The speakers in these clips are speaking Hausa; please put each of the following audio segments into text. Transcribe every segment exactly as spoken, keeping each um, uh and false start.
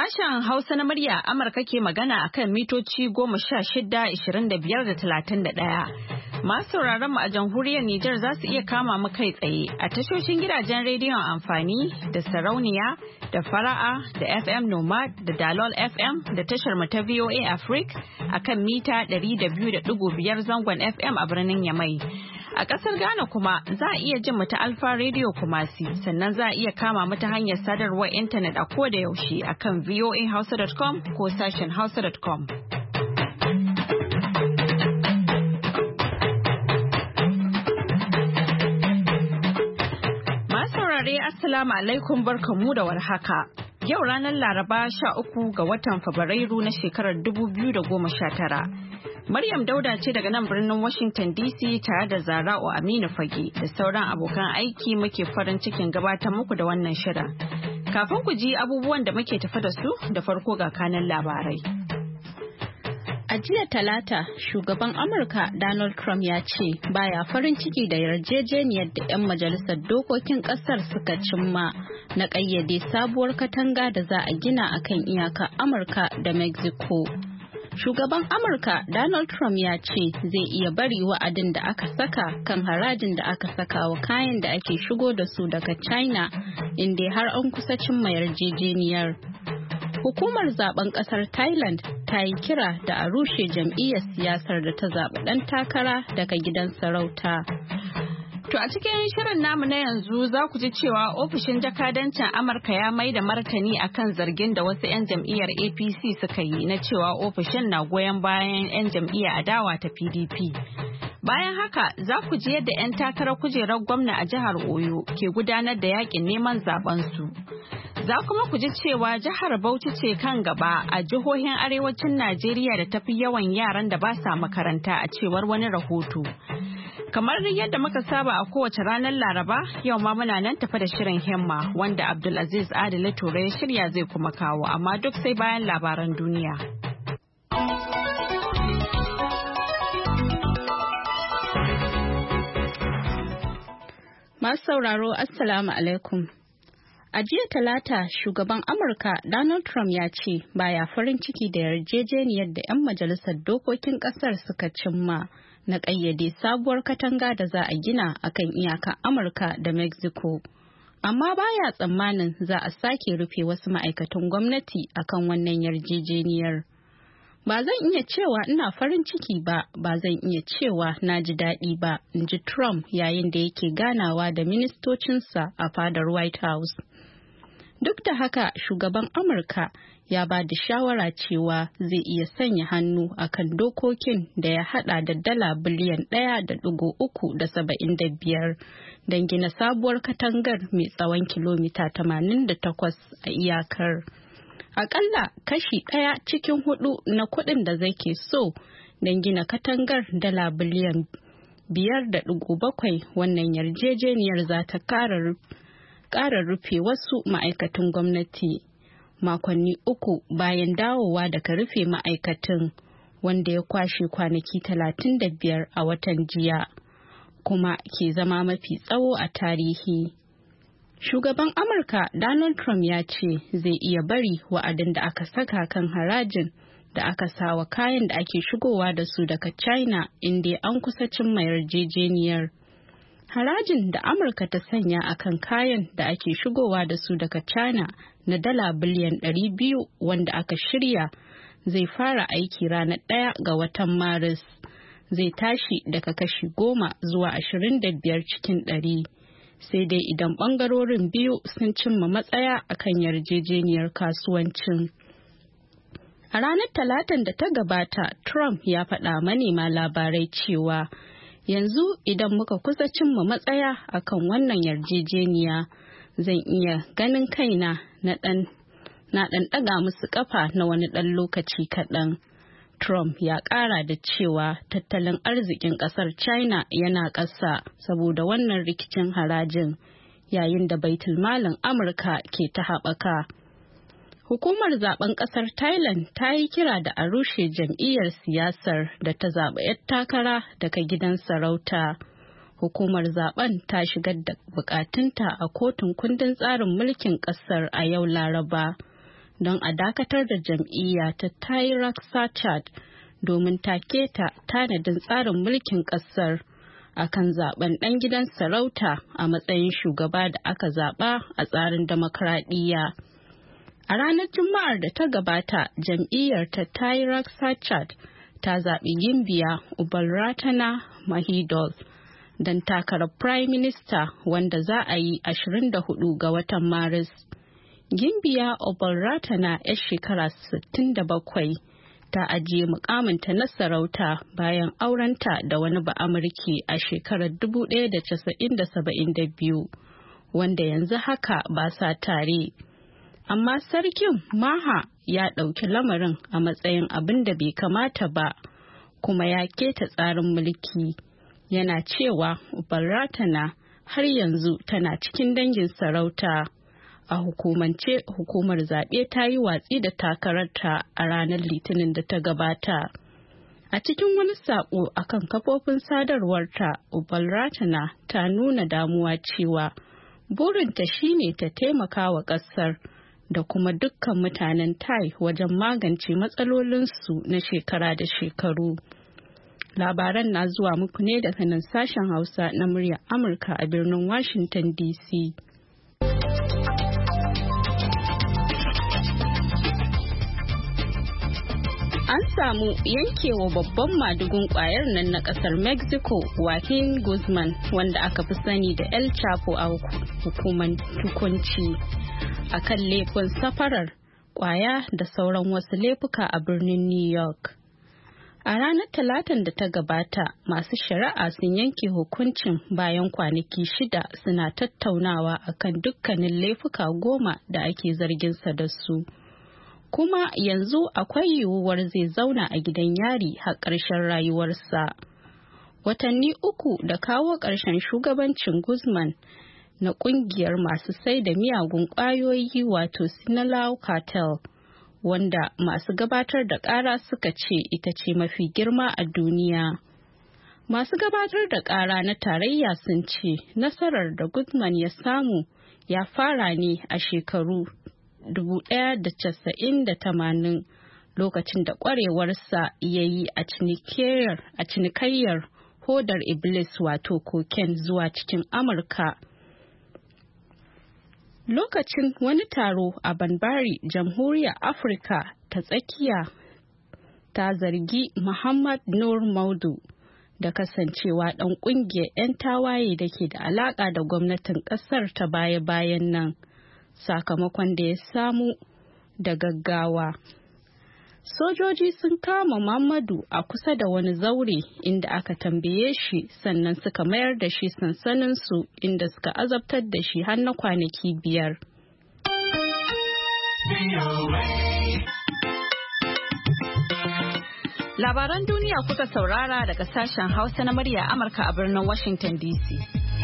Sashen Hausa na murya Amurka ke magana a kan mitoci goma sha shida, ishirin da biyar da talatin da ɗaya. Masu sauraron mu a jamhuriyar Nijar za su iya kama mu kai tsaye a tashoshin gidajen rediyon amfani da sarauniya da fara'a da F M Nomad da Dalol F M da tashar mu ta V O A Africa a kan mita ɗari da biyu da ɗigo biyar zangon F M a birnin Yamai. A ƙasar Ghana kuma za a iya jin mu ta Alfa Radio Kumasi, sannan za a iya kama mu ta hanyar sadarwar intanet a koda yaushe a kan voa hausa dot com ko sashen hausa dot com. Masu saurare Assalamu alaikum, barkanmu da warhaka. Yau ranar Laraba sha uku ga watan Fabrairu na shekarar dubu biyu da goma sha tara. Maryam Dauda ce daga nan birnin Washington D C tare da Zara'u Aminu Fage da sauran abokan aiki muke farin cikin gabatar muku da wannan shirin. Kafin ku ji abubuwan da muke tafa da su, da farko ga kanan labarai. A jiya Talata, shugaban Amurka Donald Trump ya ce baya farin ciki da yarjejeniyar da 'yan majalisar dokokin kasar suka cimma na ƙayyade sabuwar katanga da za a gina akan iyakar Amurka da Mexico. Shugaban Amurka Donald Trump ya ce zai iya bari wa'adin da aka saka kan harajin da aka saka wa kayan da ake shigo da su daga China inda har an kusa cimma yarjejeniyar. Hukumar zaben kasar Thailand ta yi kira da a rushe jam'iyyar siyasar da ta zaɓi ɗan takara daga gidan sarauta. To a cikin shirin namu na yanzu za ku ji cewa ofishin jakadancin Amurka ya mai da martani akan zargin da wasu 'yan jam'iyyar A P C suka yi na cewa ofishin na goyon bayan 'yan jam'iyyar adawa ta P D P. Bayan haka za ku ji yadda 'yan takarar kujerar gwamna a jihar Oyo ke gudanar da yakin neman zabensu. Za kuma ku ji cewa jihar Bauchi ce kan gaba a jihohin arewacin Najeriya da tafi yawan yaran da ba sa makaranta a cewar wani rahoto. Kamar yadda muka saba a kowace ranar Laraba, yau ma muna nan tafa da shirin himma wanda Abdulaziz Adile Ture ya shirya zai kuma kawo, amma duk sai bayan labaran duniya. Masu sauraro, Assalamu alaikum. A jiya Talata, shugaban Amurka Donald Trump ya ce baya farin ciki da yarjejeniyar da 'yan majalisar dokokin kasar suka cimma na ƙayyade sabuwar katanga da za a gina akan iyakar Amurka da Mexico. Amma baya tsammanin za a sake rufe wasu ma'aikatan gwamnati akan wannan yarjejeniyar. Ba zan iya cewa ina farin ciki ba, ba zan iya cewa na ji daɗi ba, in ji Trump yayin da yake ganawa da ministocinsa a fadar White House. Duk da haka, shugaban Amurka ya ba da shawara cewa zai iya sanya hannu akan dokokin da ya hada da dala biliyan ɗaya da ɗigo uku da saba'in da biyar don gina sabuwar katangar mai tsawon kilomita tamanin da takwas a iyakar. Akalla kashi ɗaya cikin hudu na kuɗin da zai ke so don gina katangar dala biliyan biyar da ɗigo bakwai wannan yarjejeniyar za ta ƙara ƙara rufe wasu ma'aikatan gwamnati makonni uku bayan dawowa daga rufe ma'aikatan wanda ya kwashe kwanaki talatin da biyar a watan jiya kuma ke zama mafi tsawo a tarihi. Shugaban Amurka Donald Trump ya ce zai iya bari wa'adin da aka saka kan harajin da aka sawa kayan da ake shigowa da su daga China inda an kusa cimma yarjejeniyar. Harajin da Amurka ta sanya akan kayan da ake shigowa da su daga China na dala biliyan ɗari biyu wanda aka shirya zai fara aiki ranar ɗaya ga watan Maris. Zai tashi daga kashi goma zuwa ashirin da biyar cikin ɗari. Sai dai idan ɓangarorin biyu sun cimma matsaya akan yarjejeniyar kasuwancin. A ranar Talatan da ta gabata, Trump ya faɗa manema labarai cewa yanzu idan muka kusa cimma matsaya akan wannan yarjejeniya zan iya ganin kaina na ɗan na ɗan ɗaga musu ƙafa na wani ɗan lokaci kaɗan. Trump ya ƙara da cewa tattalin arzikin ƙasar China yana ƙasa saboda wannan rikicin harajin yayin da baitulmalin Amurka ke ta haɓaka. Hukumar zaben kasar Thailand ta yi kira da a rushe jam'iyyar siyasar da ta zaɓi 'yar takara daga gidan sarauta. Hukumar zaben ta shigar da bukatunta a kotun kundin tsarin mulkin kasar a yau Laraba. don a dakatar da jam'iyya ta Tareq Sachad domin take ta tanadin tsarin mulkin ƙasar akan zaben ɗan gidan sarauta a matsayin shugaba da aka zaɓa a tsarin demokradiyya. A ranar Juma'ar da ta gabata, jam'iyyar ta Tareq Sachad ta zaɓi Gimbiya Uluratana Mahidol don takarar Prime Minister wanda za a yi ashirin da hudu ga watan Maris. Gimbiya Uluratana 'yar shekara sittin da bakwai ta ajiye mukaminta na sarauta bayan aurenta da wani ba'amurki a shekarar dubu ɗaya da casa'in da saba'in da biyu, wanda yanzu haka ba sa tare. Amma sarkin Maha ya ɗauki lamarin a matsayin abin da bai kamata ba, kuma ya keta tsarin mulki. Yana cewa Uluratana har yanzu tana cikin dangin sarauta. A hukumance, hukumar zaɓe ta yi watsi da takararta a ranar Litinin da ta gabata. A cikin wani saƙo akan kafofin sadarwarta, Uluratana ta nuna damuwa cewa burinta shine ta taimaka wa ƙasar da kuma dukkan mutanen Thai wajen magance matsalolinsu na shekara da shekaru. Labaran na zuwa muku ne daga nan sashen Hausa na muryar Amurka a birnin Washington D C. An samu yankewa babban madugun kwayar nan na kasar Mexico, Joaquin Guzman, wanda aka fi sani da El Chapo a hukumar hukunci, a kan laifin safarar kwaya da sauran wasu laifuka a birnin New York. A ranar Talatin da ta gabata, masu shari'a sun yanke hukuncin bayan kwanaki shida suna tattaunawa akan dukkanin laifuka goma da ake zarginsa da su. Kuma yanzu akwai yiwuwar zai zauna a gidan yari har ƙarshen rayuwarsa. Watanni uku da kawo ƙarshen shugabancin Guzman na ƙungiyar masu sai da miyagun ƙwayoyi wato Sinaloa Cartel, wanda masu gabatar da ƙara suka ce ita ce mafi girma a duniya. Masu gabatar da ƙara na tarayya sun ce nasarar da Guzman ya samu ya fara ne a shekaru dubu ɗaya da casa'in da tamanin, lokacin da ƙwarewarsa ya yi a cinikayyar hodar Iblis wato cocaine zuwa cikin Amurka. Lokacin wani taro a Banbari, Jamhuriyar Afirka ta Tsakiya, ta zargi Muhammad Nur Maudu da kasancewa ɗan ƙungiyar 'yan tawaye da ke da alaƙa da gwamnatin ƙasar ta baya-bayan nan, sakamakon da ya samu da gaggawa. Sojoji sun kama Muhammadu a kusa da wani zaure inda aka tambaye shi, sannan suka mayar da shi sansaninsu inda suka azabtar da shi har na kwanaki biyar. Labaran duniya kuka saurara daga sashen Hausa na murya Amurka a birnin Washington D C.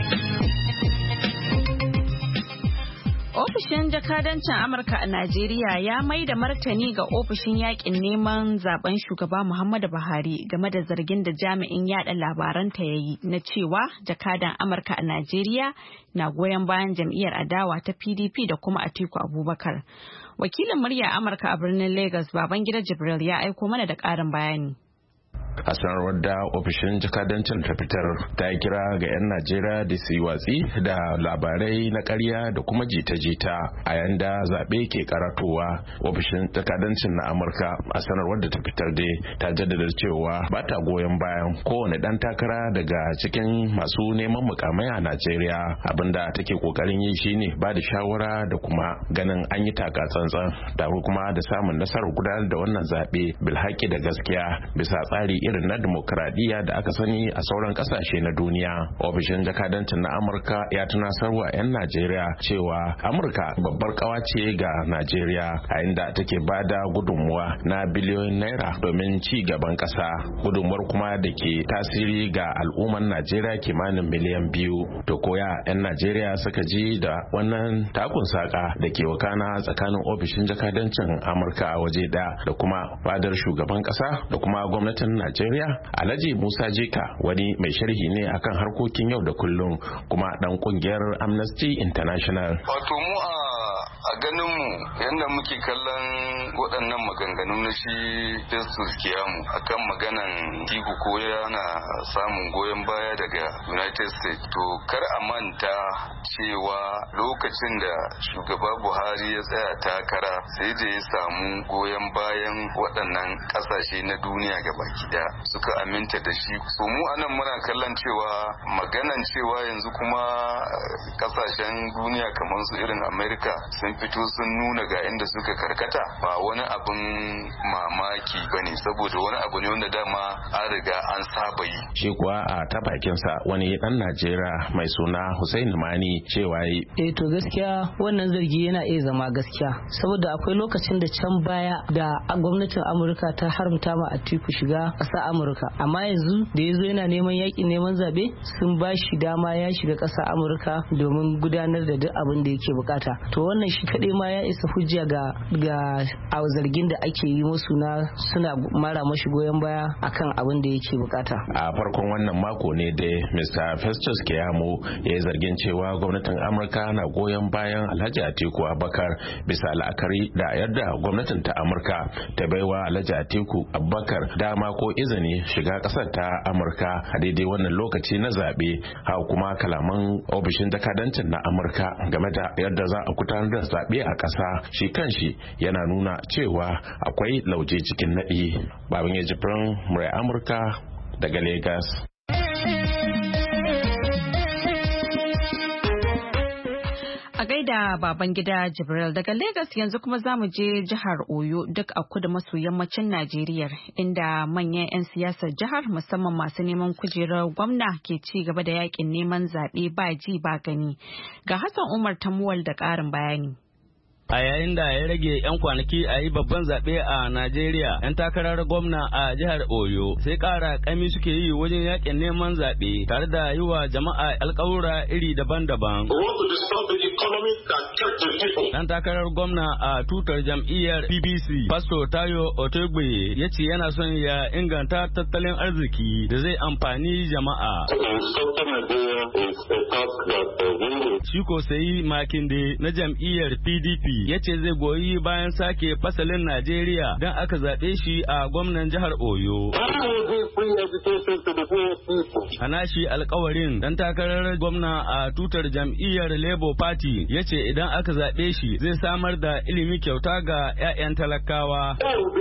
Ofishin jakadancin Amurka a Najeriya ya mai da martani ga ofishin yakin neman zaben shugaba Muhammadu Buhari game da zargin da jami'in yada labaranta ya yi na cewa jakadan Amurka a Najeriya na goyon bayan jam'iyyar adawa ta P D P da kuma Atiku Abubakar. Wakilin murya Amurka a birnin Lagos, Babangida Jibril, ya aiko mana da ƙarin bayani. A sanarwar da ofishin jakadancin ta fitar, ta yi kira ga 'yan Najeriya da su yi watsi da labarai na ƙarya da kuma jita-jita a yanda zaɓe ke karatowa. Ofishin jakadancin na Amurka a sanarwar da ta fitar dai ta jaddada cewa ba ta goyon bayan kowane ɗan takara daga cikin masu neman mukamai a Najeriya. Abinda take kokarin yi shine ba da shawara da kuma ganin an yi taka tsantsan da kuma da samun nasarar gudanar da wannan zaɓe bilhaki da gaskiya bisa tsari irin na demokradiyya da aka sani a sauran kasashe na duniya. Ofishin jakadancin na Amurka ya tunasarwa 'yan Najeriya cewa Amurka babbar kawa ce ga Najeriya, a inda take bada gudunmuwa na biliyoyin naira domin ci gaban kasa, gudunmuwar kuma da ke tasiri ga al'umman Najeriya kimanin miliyan biyu. To koya 'yan Najeriya suka ji da wannan takun saka da ke wakana tsakanin ofishin jakadancin Amurka a waje da da kuma fadar shugaban kasa da kuma gwamnatin Najeriya. Najeriya? Alhaji Musa Jika wani mai sharhi ne akan harkokin yau da kullum kuma dan kungiyar Amnesty International. Wato mu a a ganin mu yadda muke kallon waɗannan maganganu na shi Festus Keyamo akan maganan Atiku ko yana samun goyon baya daga United States, to kar a manta cewa lokacin da shugaba Buhari ya tsaya takara sai da ya samu goyon bayan waɗannan ƙasashe na duniya gabaki daya suka aminta da shi. So mu anan muna kallon cewa maganan cewa yanzu kuma ƙasashen duniya kamar su irin Amerika sun fito sun nuna ga inda suka karkata ba wani abin mamaki bane, saboda wani abu ne wanda dama an riga an saba yi. Shi kuwa a ta bakinsa wani dan Najeriya mai suna Hussein Mani cewa yi eh to gaskiya wannan zargi yana iya zama gaskiya, saboda akwai lokacin da can baya da gwamnatin Amurka ta haramta ma Atiku shiga ƙasar Amurka, amma yanzu da yazo yana neman yaƙin neman zabe sun ba shi dama ya shiga ƙasar Amurka domin gudanar da duk abin da yake bukata. To wannan shi kaɗai ma ya isa hujja ga ga a zargin da ake yi musu na suna mara mashi goyon baya akan abin da yake bukata. A farkon wannan mako ne da Mister Festus Keyamo ya yi zargin cewa gwamnatin Amurka na goyon bayan Alhaji Atiku Abubakar bisa la'akari da yadda gwamnatin ta Amurka ta baiwa Alhaji Atiku Abubakar dama ko izini shiga kasar ta Amurka a daidai wannan lokaci na zabe. Haka kuma kalaman ofishin jakadancin na Amurka game da yadda za a gudanar da zabe a ƙasa shi kanshi yana nuna cewa akwai lauje cikin naɗi. Babin Jibrin murai Amurka daga Lagos. A gaida baban gida Jibril daga Lagos, yanzu kuma za mu je jihar Oyo duk a kudu maso yammacin Najeriya, inda manyan 'yan siyasar jihar musamman masu neman kujerar gwamna ke ci gaba da yakin neman zaɓe ba ji ba gani. Ga Hassan Umar Tambuwal da ƙarin bayani. A yayin da ya rage 'yan kwanaki a yi babban zaɓe a Najeriya, 'yan takarar gwamna a jihar Oyo sai ƙara ƙami suke yi wajen yakin neman zaɓe tare da yi wa jama'a alƙawura iri daban-daban. Ɗan takarar gwamna a tutar jam'iyyar P B C, Pastor Tayo Otegbe, ya ce yana son ya inganta tattalin arziki da zai amfani jama'a. Shiko Sayi Makinde na jam'iyyar P D P ya ce zai goyi bayan sake fasalin Najeriya don aka zaɓe shi a gwamnan jihar Oyo. A nashi alkawarin dan takarar gwamna a tutar jam'iyyar Labour Party ya ce idan aka zaɓe shi zai samar da ilimi kyauta ga 'ya'yan talakawa.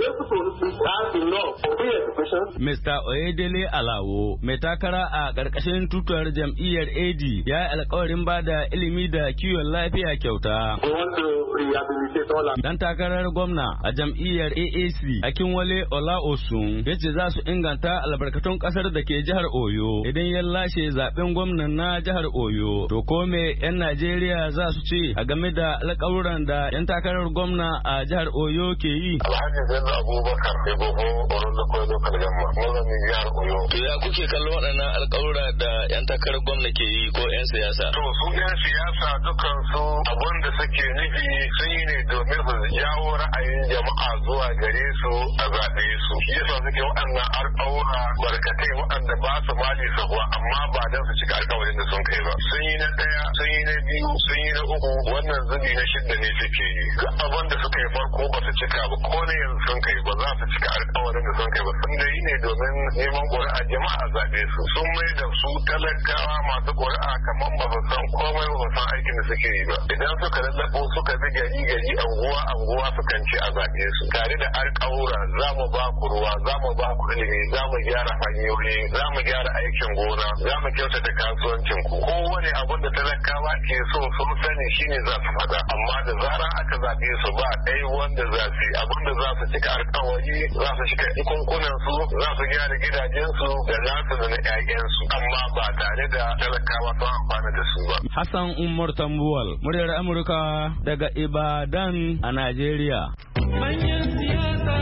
Mister Oyedele Alawo, mai takara a ƙarƙashin tutar jam'iyyar A D, ya yi alkawarin ba da ilimi da kiwon lafiya kyauta. Dan takarar gwamna a jam'iyyar A A C Akinwale Olaosun ya ce za su inganta albarkatun kasar da ke jihar Oyo idan ya lashe zaben gwamnan na jihar Oyo. To ko me 'yan Najeriya za su ce a game da alƙawuran da 'yan takarar gwamna a jihar Oyo ke yi? Alhaji Bello Abubakar Eboho Oron da Koyo Lokal Gamma mazamin jihar Oyo. To ya kuke kallon waɗannan alƙawura da 'yan takarar gwamna ke yi ko 'yan siyasa? To su 'yan siyasa dukan su abin da suke nufi sun yi ne domin su jawo ra'ayin jama'a zuwa gare su a zaɓe su. Shi yasa suke waɗannan alƙawura barkatai waɗanda ba su mali sahuwa amma ba don su cika alƙawarin da sun kai ba. Sun yi na ɗaya, sun yi na biyu, sun yi na uku, wannan zubi na shidda ne suke yi. Ga abin da suka yi farko ba su cika ba, ko ne yanzu sun kai ba za su cika alƙawarin da sun kai ba. Sun da yi ne domin neman ƙuri'a jama'a zaɓe su. Sun mai da su talakawa masu ƙuri'a kamar ba su san komai ba su san aikin da suke yi ba. Idan suka lallabo suka bi gari gari anguwa anguwa su kan ci a zaɓe su. Tare da alƙawura za mu ba ku ruwa, za mu ba ku ilimi, za mu gyara hanyoyi, za mu gyara aikin gona, za mu kyautata kasuwancin ku. Kowane abin da talakawa ke so sun sani shine za su faɗa. Amma da zarar aka zaɓe su ba ɗaya wanda za su yi abin da za su cika alƙawari, za su cika ikunkunan su, za su gyara gidajen su da nasu da na ƴaƴan su. Amma ba tare da talakawa sun amfana da su ba. Hassan Umar Tambuwal, muryar Amurka daga Ibadan a Najeriya. Manyan siyasa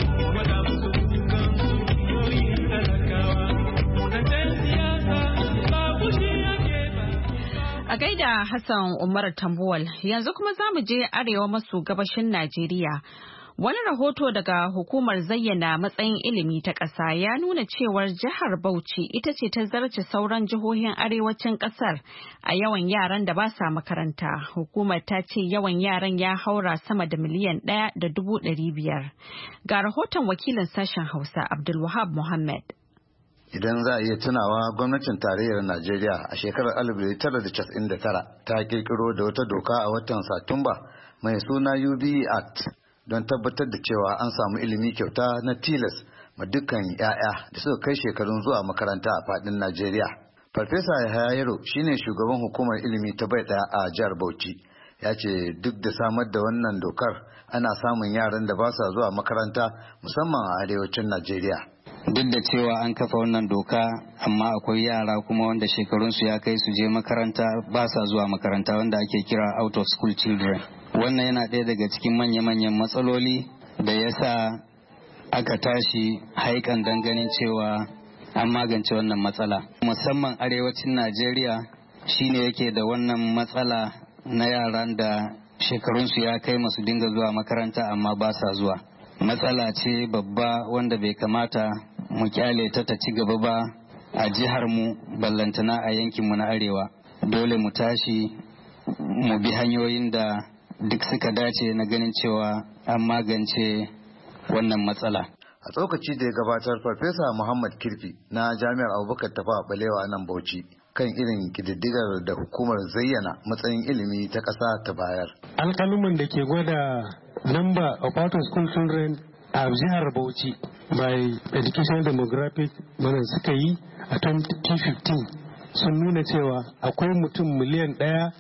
a gaida Hassan Umar Tambuwal, yanzu kuma za mu je arewa maso gabashin Najeriya. Wani rahoto daga hukumar zayyana matsayin ilimi ta ƙasa ya nuna cewar jihar Bauchi ita ce ta zarce sauran jihohin arewacin ƙasar a yawan yaran da ba sa makaranta. Hukumar ta ce yawan yaran ya haura sama da miliyan ɗaya da dubu ɗari biyar. Ga rahoton wakilin sashen Hausa Abdulwahab Muhammad. Idan za a iya tunawa, gwamnatin tarayyar Najeriya a shekarar alif tara da casa'in da tara ta kirkiro da wata doka a watan Satumba mai suna U B E Act don tabbatar da cewa an samu ilimi kyauta na tilas ma dukkan 'ya'ya da suka kai shekarun zuwa makaranta a fadin Najeriya. Farfesa Yahaya Yaro shine shugaban hukumar ilimi ta bai daya a jihar Bauchi. Ya ce duk da samar da wannan dokar ana samun yaran da ba sa zuwa makaranta musamman a arewacin Najeriya. Duk da cewa an kafa wannan doka, amma akwai yara kuma wanda shekarunsu ya kai su je makaranta ba sa zuwa makaranta, wanda ake kira out of school children. Wannan yana ɗaya daga cikin manya-manyan matsaloli da ya sa aka tashi haikan ganin cewa an magance wannan matsala. Musamman arewacin Najeriya shine yake da wannan matsala na yaran da shekarunsu ya kai masu dinga zuwa makaranta amma ba sa zuwa. Matsala ce babba wanda bai kamata mu kyale ta ta ci gaba ba a jihar mu, ballantana a yankin mu na arewa. Dole mu tashi mu bi hanyoyin da duk suka dace na ganin cewa an magance wannan matsala. A tsokaci da ya gabatar, Farfesa Muhammad Kirfi na Jami'ar Abubakar Tafawa Balewa nan Bauchi kan irin kididdigar da hukumar zayyana matsayin ilimi ta ƙasa ta bayar. Alƙaluman da ke gwada number of out of school children a jihar Bauchi by Educational Demographic mana suka yi a twenty fifteen sun nuna cewa akwai mutum miliyan ɗaya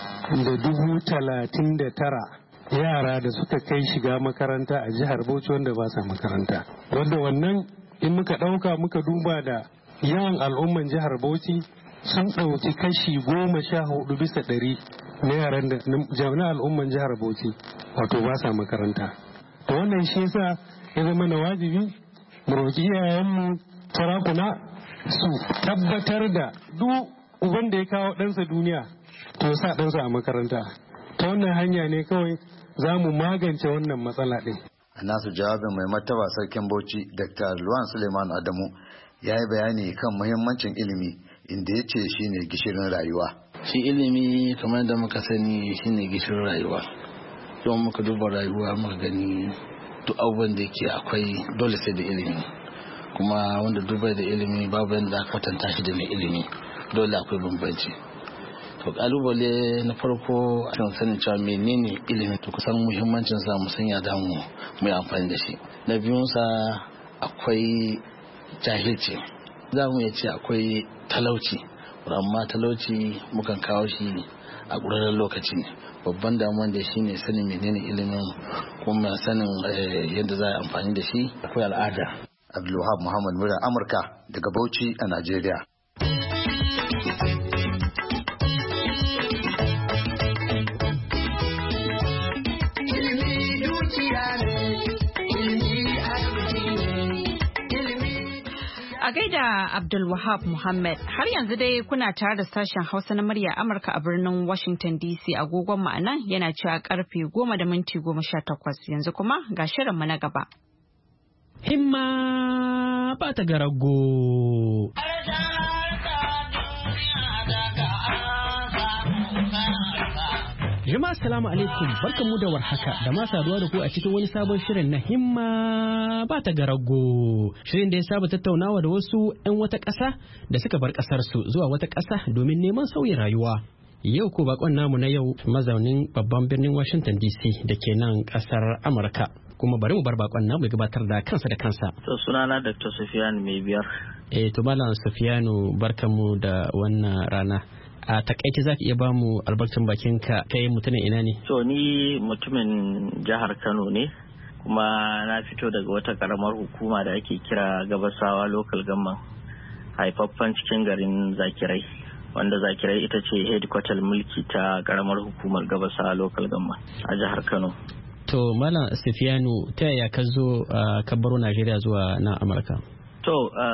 da dubu talatin da tara yara da suka kai shiga makaranta a jihar Bauchi wanda ba sa makaranta. Wanda wannan in muka ɗauka muka duba da yawan al'umman jihar Bauchi sun ɗauki kashi goma sha hudu bisa ɗari na yaran da jami'an al'umman jihar Bauchi wato ba sa makaranta. To wannan shi yasa ya zama na wajibi mu roƙi iyayenmu sarakuna su tabbatar da duk uban da ya kawo ɗansa duniya to sa ɗansa a makaranta. Ta wannan hanya ne kawai za mu magance wannan matsala ɗin. A nasu jawabin mai martaba sarkin Bauchi Dakta Luwan Suleiman Adamu ya yi bayani kan muhimmancin ilimi, inda ya ce shi ne gishirin rayuwa. Shi ilimi kamar da muka sani shi ne gishirin rayuwa. Yau muka duba rayuwa muka gani duk abubuwan da ke akwai dole sai da ilimi. Kuma wanda dubai da ilimi babu yadda aka kwatanta shi da mai ilimi, dole akwai bambanci. To kalubale na farko a kan sanin cewa menene ilimi, to kusan muhimmancin sa mu sanya da mu mu amfani da shi. Na biyun sa akwai jahilci. Za mu iya ce akwai talauci, amma talauci mukan kawo shi a ƙurarren lokaci ne. Babban damuwan da shi ne sanin menene ilimin, kuma sanin yadda za a amfani da shi. Akwai al'ada. Abdulwahab Muhammad muryar Amurka daga Bauchi a Najeriya. A gaida Abdulwahab Muhammad, har yanzu dai kuna tare da sashen Hausa na murya Amurka a birnin Washington D C. Agogon ma'anan yana cewa karfe goma da minti goma sha takwas. Yanzu kuma ga shirinmu na gaba. Himma ba ta garago. Jama'a assalamu alaikum, barkanmu da warhaka da ma saduwa da ku a cikin wani sabon shirin na himma ba ta garago. Shirin da ya saba tattaunawa da wasu 'yan wata ƙasa da suka bar ƙasar su zuwa wata ƙasa domin neman sauyin rayuwa. Yau ko bakon namu na yau mazaunin babban birnin Washington D C da ke nan ƙasar Amurka. Kuma bari mu bar bakon namu ya gabatar da kansa da kansa. To sunana Doctor Sufiyanu mai biyar. Eh to Malam Sufiyanu, barkanmu da wannan rana. A takaice za ka iya ba mu albarkacin bakinka, kai mutumin ina ne? To ni mutumin jihar Kano ne, kuma na fito daga wata karamar hukuma da ake kira Gabasawa Local Government, haifaffen cikin garin Zakirai, wanda Zakirai ita ce headquarter mulki ta karamar hukumar Gabasawa Local Government a jihar Kano. To Malam Sufiyanu, ta yaya ka zo ka baro Najeriya zuwa na Amurka? To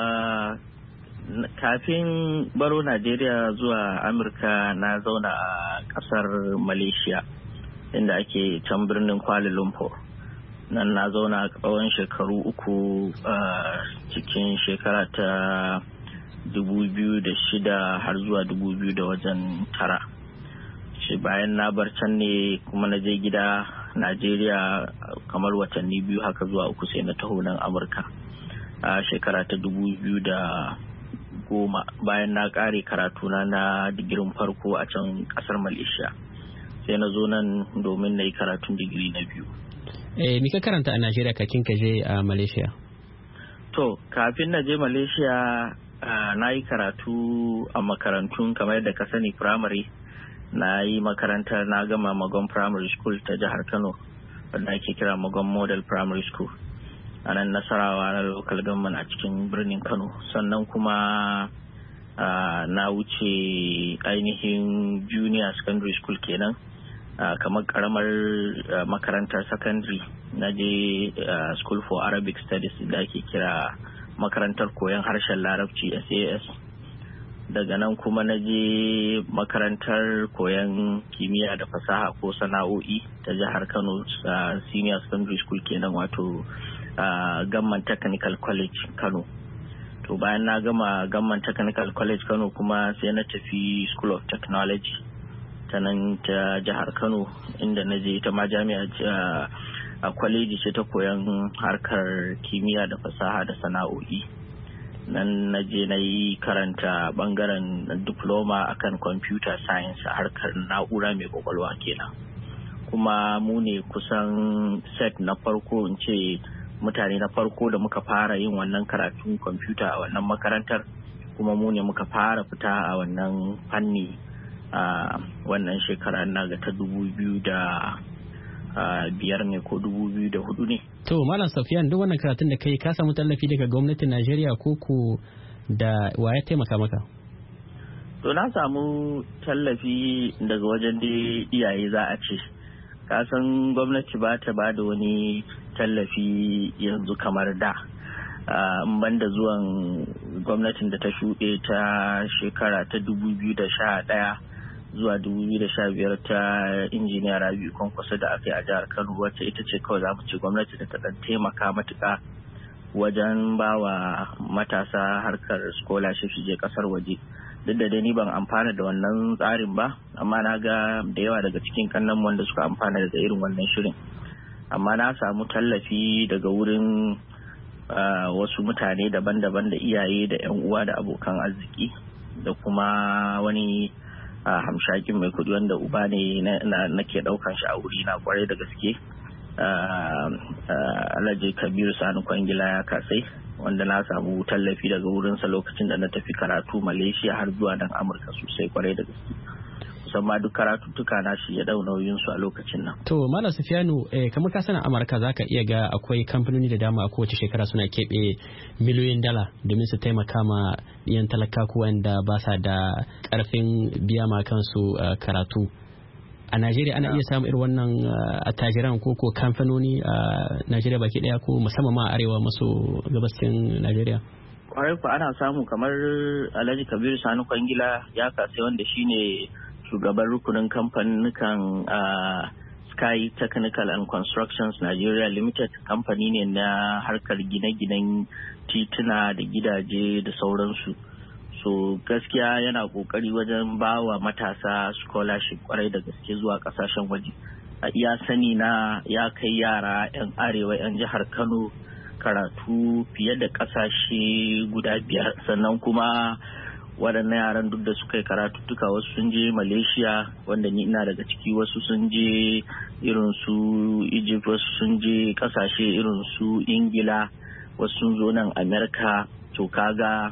kafin baro Najeriya zuwa Amurka na zauna a kasar Malaysia, inda ake can birnin Kuala Lumpur. nan na zauna a tsawon shekaru uku a cikin shekara ta dubu biyu da shida har zuwa dubu biyu da wajen tara. Shi bayan na bar can ne kuma na je gida Najeriya kamar watanni biyu haka zuwa uku sai na taho nan Amurka a shekara ta dubu biyu da goma bayan na kare karatuna na digirin farko a can kasar Malaysia sai na zo nan domin na yi karatun digiri na biyu. Eh, me ka karanta a Najeriya kakin ka je a Malaysia? To, kafin na je Malaysia uh, na yi karatu a makarantun kamar yadda ka sani primary. Na yi makarantar na gama Magon Primary School ta jihar Kano wanda ake kira Magon Model Primary School a nan Nasarawa na local government a cikin birnin Kano. Sannan kuma uh, na wuce ainihin junior secondary school kenan. Uh, kamar karamar uh, makarantar secondary na je uh, School for Arabic Studies da ake kira makarantar koyon harshen Larabci S A S. Daga nan kuma na je makarantar koyon kimiyya da fasaha ko sana'o'i ta jihar Kano uh, Senior Secondary School kenan wato uh, Gamman Technical College Kano. To bayan na gama Gamman Technical College Kano kuma sai na tafi School of Technology ta nan ta jihar Kano inda na je ita ma jami'a a kwaleji ce ta koyon harkar kimiyya da fasaha da sana'o'i. Nan na je na yi karanta bangaren diploma akan computer science a harkar na'ura mai kwakwalwa kenan. Kuma mu ne kusan set na farko in ce mutane na farko da muka fara yin wannan karatun computer a wannan makarantar, kuma mu ne muka fara fita a wannan fanni a wannan shekara na ga ta dubu biyu da biyar ne ko dubu biyu da hudu ne. To Malam Safiyan, duk wannan karatun da kai ka samu tallafi daga gwamnatin Najeriya ko ko da waye taimaka maka? To na samu tallafi daga wajen da iyaye za a ce. Ka san gwamnati ba ta ba da wani tallafi yanzu kamar da. in banda zuwan gwamnatin da ta shuɗe ta shekara ta dubu biyu da sha ɗaya zuwa dubu biyu da sha biyar ta injiniya Rabi Kwankwaso da aka yi a jihar Kano, wacce ita ce kawai za mu ce gwamnati da ta ɗan taimaka matuƙa wajen ba wa matasa harkar scholarship su je ƙasar waje. Duk da dai ni ban amfana da wannan tsarin ba, amma na ga da yawa daga cikin kannan wanda suka amfana da irin wannan shirin. Amma na samu tallafi daga wurin Uh, wasu mutane daban-daban da iyaye da 'yan uwa da abokan arziki da kuma wani uh, hamshakin mai kudi wanda uba ne nake daukan shi a wuri na kwarai da gaske, uh, uh, Alhaji Kabiru Sani Kwangila ya kasai, wanda na samu tallafi daga wurinsa lokacin da na tafi karatu Malaysia har zuwa nan Amurka sosai kwarai da gaske. Musamman duk karatuttuka na shi ya dau nauyin su a lokacin nan. To Malam Sufiyanu, eh, kamar ka sana Amurka zaka iya ga akwai kamfanoni da dama a kowace shekara suna keɓe miliyoyin dala domin su taimaka ma yan talaka ko wanda ba sa da karfin biya ma kansu uh, karatu. A Najeriya ana iya samun irin wannan uh, attajiran ko ko kamfanoni a uh, Najeriya baki daya ko musamman ma arewa maso gabashin Najeriya. Kwarai ku ana samu kamar Alhaji Kabiru Sani Kwangila ya kasai wanda shine shugaban rukunin kamfanin uh, Sky Technical and Constructions Nigeria Limited. Kamfani ne na harkar gine-ginen tituna da gidaje da sauransu. So gaskiya yana kokari wajen bawa matasa scholarship kwarai da gaske zuwa kasashen waje. A iya sani na ya kai yara 'yan arewa 'yan jihar Kano karatu fiye da kasashe guda biyar, sannan kuma waɗannan yaran duk da suka yi karatuttuka wasu sun je Malaysia wanda ni ina daga ciki, wasu sun je irin su Egypt, wasu sun je kasashe irin su Ingila, wasu sun zo nan America. To kaga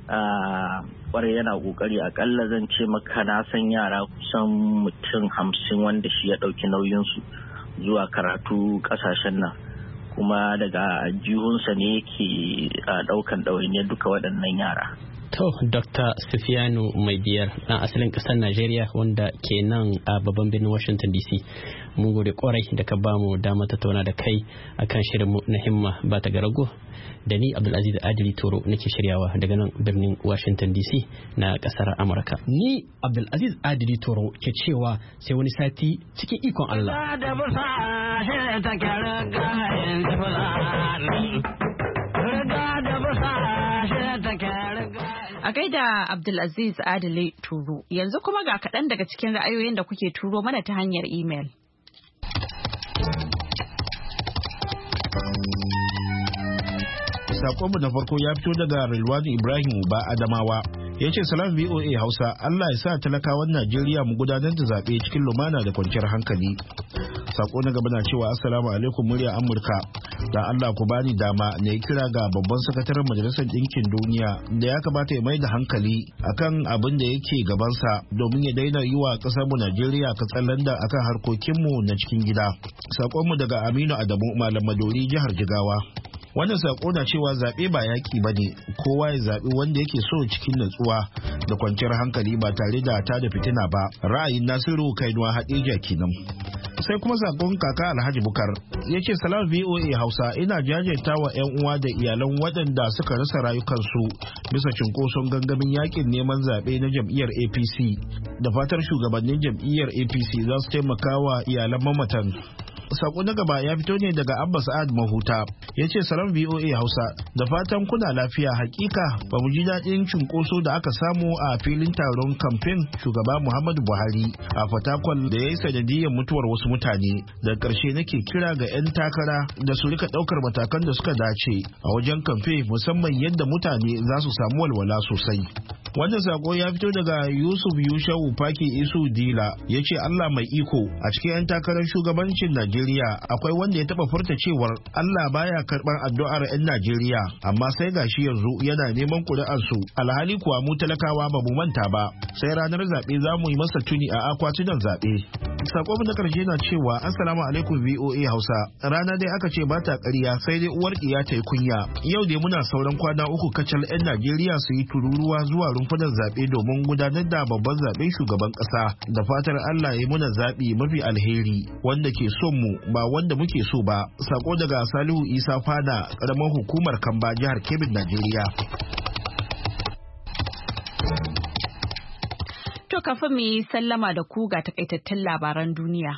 kwarai yana kokari, akalla zan ce maka na san yara kusan mutum hamsin wanda shi ya ɗauki nauyinsu zuwa karatu ƙasashen nan, kuma daga jihunsa ne yake ɗaukan ɗawainiyar duka waɗannan yara. To, Doctor Sufiyanu Mai Biyar ɗan asalin ƙasar Najeriya wanda ke nan a babban birnin Washington D C. Mun gode kwarai da ka ba mu dama tattauna da kai akan shirinmu na himma ba ta garago. Da ni Abdulaziz Adili Toro nake shiryawa daga nan birnin Washington D C na ƙasar Amurka. Ni Abdulaziz Adili Toro ke cewa sai wani sati cikin ikon Allah. A gaida Abdulaziz Adili Turo, yanzu kuma ga kaɗan daga cikin ra'ayoyin da kuke turo mana ta hanyar imel. Sakonmu na farko ya fito daga Rilwani Ibrahim Uba Adamawa. Ya ce salam V O A Hausa, Allah ya sa talakawan Najeriya mu gudanar da zaɓe cikin lumana da kwanciyar hankali. Sako na gaba na cewa Assalamu alaikum murya Amurka. Da Allah ku bani dama na yi kira ga babban sakataren Majalisar Ɗinkin Duniya da ya kamata ya mai da hankali akan abin da yake gabansa domin ya daina yi wa ƙasarmu Najeriya katsalanda akan harkokinmu na cikin gida. Sakonmu daga Aminu Adamu Malam Madori jihar Jigawa. Wannan sako na cewa zaɓe ba yaƙi ba ne, kowa ya zaɓi wanda yake so cikin natsuwa da kwanciyar hankali ba tare da ta da fitina ba. Ra'ayin Nasiru Kainuwa Hadija kenan. Sai kuma sakon kaka Alhaji Bukar ya ce salam V O A Hausa, ina jajanta wa 'yan uwa da iyalan waɗanda suka rasa rayukansu bisa cunkoson gangamin yakin neman zaɓe na jam'iyyar A P C. Da fatar shugabannin jam'iyyar A P C za su taimaka wa iyalan mamatan. Sako na gaba ya fito ne daga Abba Sa'ad Mahuta. Ya ce salam V O A Hausa, da fatan kuna lafiya. Hakika ba mu ji daɗin cunkoso da aka samu a filin taron kamfen shugaba Muhammadu Buhari a Fatakwal da ya yi sanadiyar mutuwar wasu mutane. Da ƙarshe nake kira ga 'yan takara da su rika ɗaukar matakan da suka dace a wajen kamfe, musamman yadda mutane za su samu walwala sosai. Wannan sako ya fito daga Yusuf Yushau Faki Isu Dila. Ya ce Allah mai iko, a cikin 'yan takarar shugabancin Najeriya akwai wanda ya taba furta cewar Allah baya karɓar addu'ar 'yan Najeriya, amma sai gashi yanzu yana neman ƙuri'arsu. Alhali kuwa mu talakawa ba mu manta ba, sai ranar zaɓe za mu yi masa tuni a akwatunan zaɓe. Sako na karshe na cewa Assalamu alaikum V O A Hausa. Rana dai aka ce ba ta ƙarya, sai dai uwar ɗiya ta yi kunya. Yau dai muna sauran kwana uku kacal 'yan Najeriya su yi tururuwa zuwa rumfunan zaɓe domin gudanar da babban zaɓen shugaban ƙasa. Da fatar Allah ya muna zaɓi mafi alheri wanda ke son mu ba wanda muke so ba. Sako daga Salihu Isa Fana, ƙaramar hukumar Kamba, jihar Kebbi, Najeriya. To kafin mu yi sallama da ku ga takaitattun labaran duniya.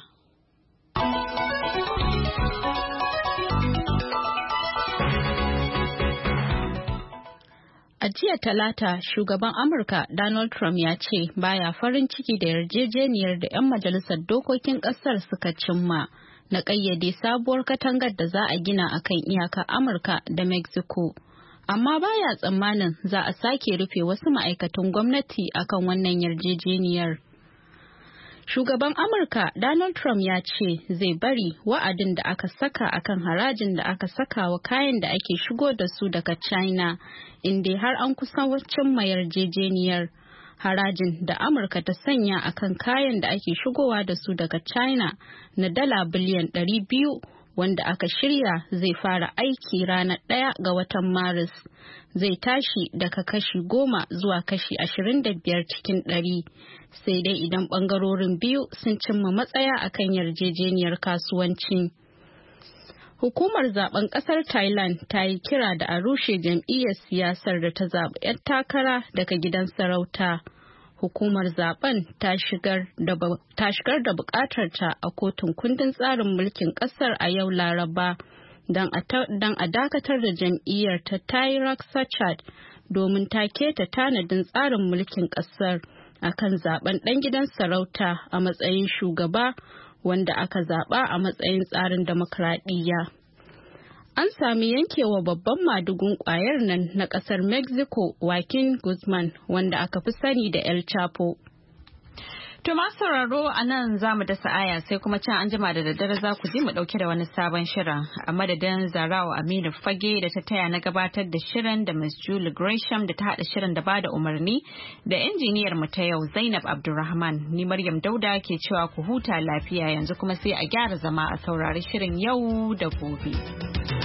A jiya Talata, shugaban Amurka Donald Trump ya ce baya farin ciki da yarjejeniyar da 'yan majalisar dokokin ƙasar suka cimma na ƙayyade sabuwar katangar da za a gina a kan iyakar Amurka da Mexico. Amma baya tsammanin za a sake rufe wasu ma'aikatan gwamnati akan wannan yarjejeniyar. Shugaban Amurka Donald Trump ya ce zai bari wa'adin da aka saka akan harajin da aka saka wa kayan da ake shigo da su daga China, inda har an kusa cimma yarjejeniyar. Harajin da Amurka ta sanya akan kayan da ake shigowa da su daga China na dala biliyan ɗari biyu, wanda aka shirya zai fara aiki ranar ɗaya ga watan Maris, zai tashi daga kashi goma zuwa kashi ashirin da biyar cikin ɗari, sai dai idan ɓangarorin biyu sun cimma matsaya akan yarjejeniyar kasuwanci. Hukumar zaben ƙasar Thailand ta yi kira da a rushe jam'iyyar siyasar da ta zaɓi 'yan takara daga gidan sarauta. Hukumar zaben ta shigar da bukatarta a kotun kundin tsarin mulkin kasar a yau Laraba don a dakatar da jam'iyyar ta Thai Raksa Chad domin ta keta tanadin tsarin mulkin kasar akan zaben dan gidan sarauta a matsayin shugaba wanda aka zaba a matsayin tsarin demokradiyya. An sami yankewa babban madugun kwayar nan na kasar Mexico, Joaquin Guzman, wanda aka fi sani da El Chapo. To masu sauraro a nan za mu dasa aya sai kuma can an jima da daddare za ku ji mu dauke da wani sabon shirin. A madadin Zarawa Aminu Fage da ta taya na gabatar da shirin da Miss Julie Gresham da ta haɗa shirin da ba da umarni da injiniyar mu ta yau Zainab Abdulrahman. Ni Maryam Dauda ke cewa ku huta lafiya yanzu kuma sai a gyara zama a saurari shirin yau da gobe.